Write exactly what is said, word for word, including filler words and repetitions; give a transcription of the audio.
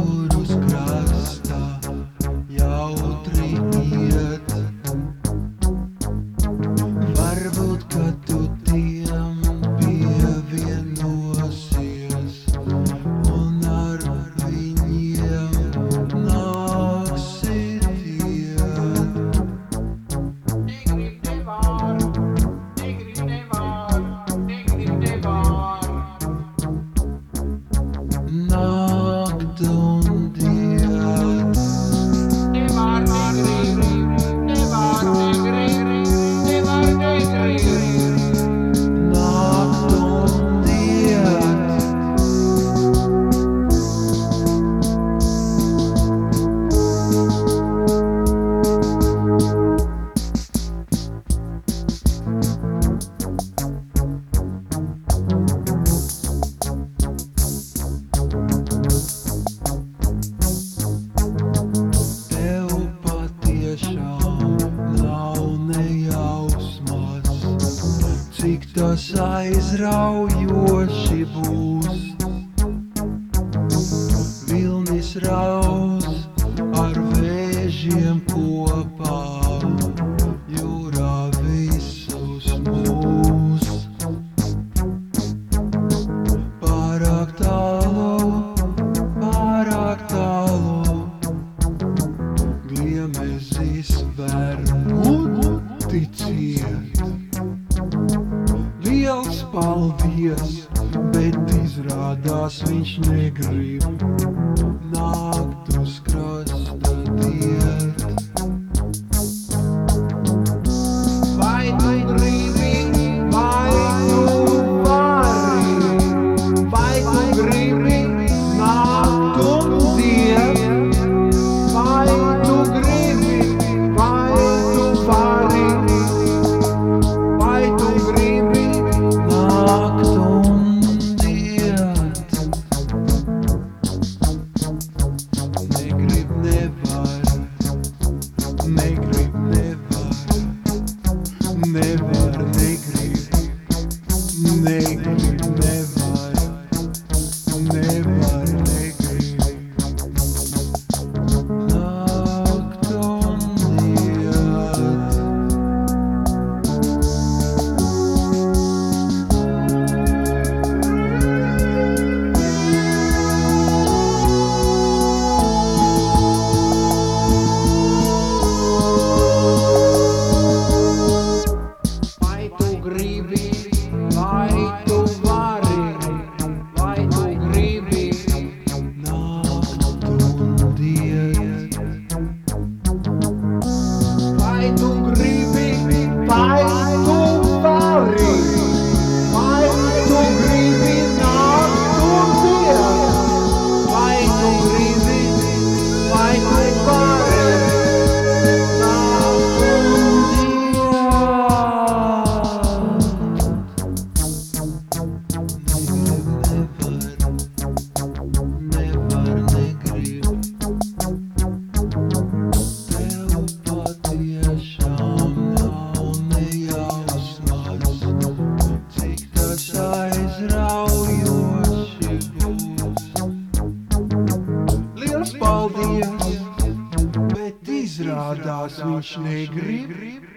jūras krastā jautri iet. Varbūt, ka tu tiem pievienosies un ar viņiem nāksi iet. Negrib nevar, negrib nevar, negrib nevar. Nākt un diet. Nevar, negrib, nevar, negrib, nevar, negrib. Nākt un diet. Tev patiešām nav nejausmas, cik tas aizraujoši būs. Vilnis raus ar vēžiem kopā, jūrā visus mūs. Pārāk tālu, pārāk tālu, Gliemezis ver muti ciet. Liels paldies, bet izrādās viņš negrib nākt uz krasta diet. Vai tu gribi, vai tu vari, vai tu gribi nākt un diet? Vai tu gribi, vai tu vari, vai tu gribi Nākt un diet. Negrib nevar, negrib nevar, nevar negrib, negrib nevar, nevar negrib. Nākt un diet. Vai tu gribi, vai tu vari, vai tu gribi Nākt un diet. vai tu gribi, vai tu vari, vai tu gribi nākt un diet? Vai tu gribi, vai tu vari, nākt un Nevar, negrib. Tev patiešām nav nejausmas, cik tas aizraujoši būs. Liels paldies, bet izrādās viņš negrib